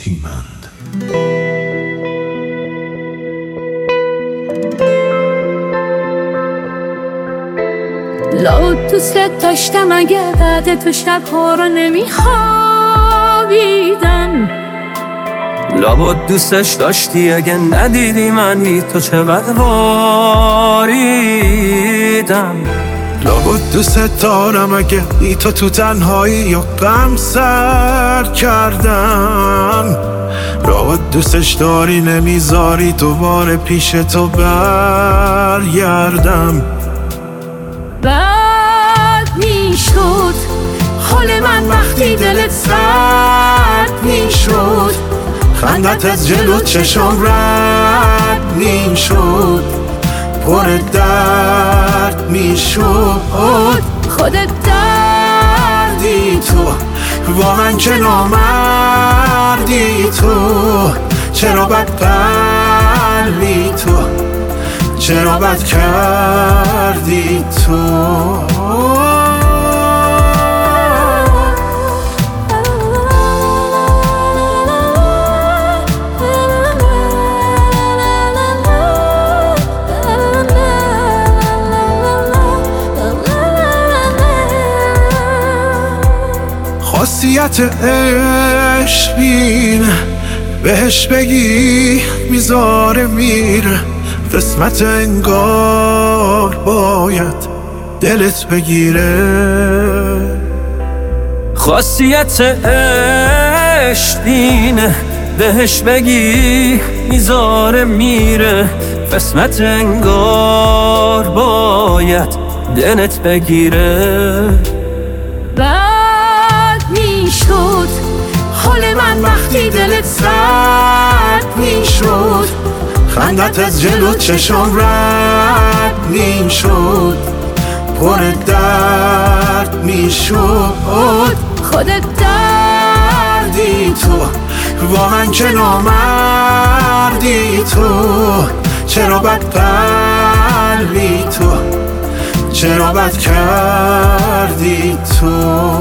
هیمند. لابد دوستت داشتم اگه بعد تو شبها رو نمیخوابیدم. لابد دوستش داشتی اگه ندیدی من بی تو چقدر واریدم. لابد دوست دارم اگه بی تو تنهایی یا غم سر کردم. لابد دوستش داری نمیذاری دوباره پیش تو برگردم. بد میشد حال من وقتی دلت سرد میشد، خندت از جلو چشم رد میشد، پر درد میشد. خودت دردی تو واقعا چه نامردی تو، چرا بد قلبی تو، چرا بد کردی تو. خاصیت عشق بین بهش بگی میذاره میره، قسمت انگار باید دلت بگیره. خاصیت عشق اینه بهش بگی میذاره میره، قسمت انگار باید دلت بگیره. بد میشد حال من وقتی دلت سرد میشد، خندت از جلو چشم رد میشد، پر درد میشد. خودت دردی تو واقعا چه نامردی تو، چرا بد قلبی تو، چرا بد کردی تو.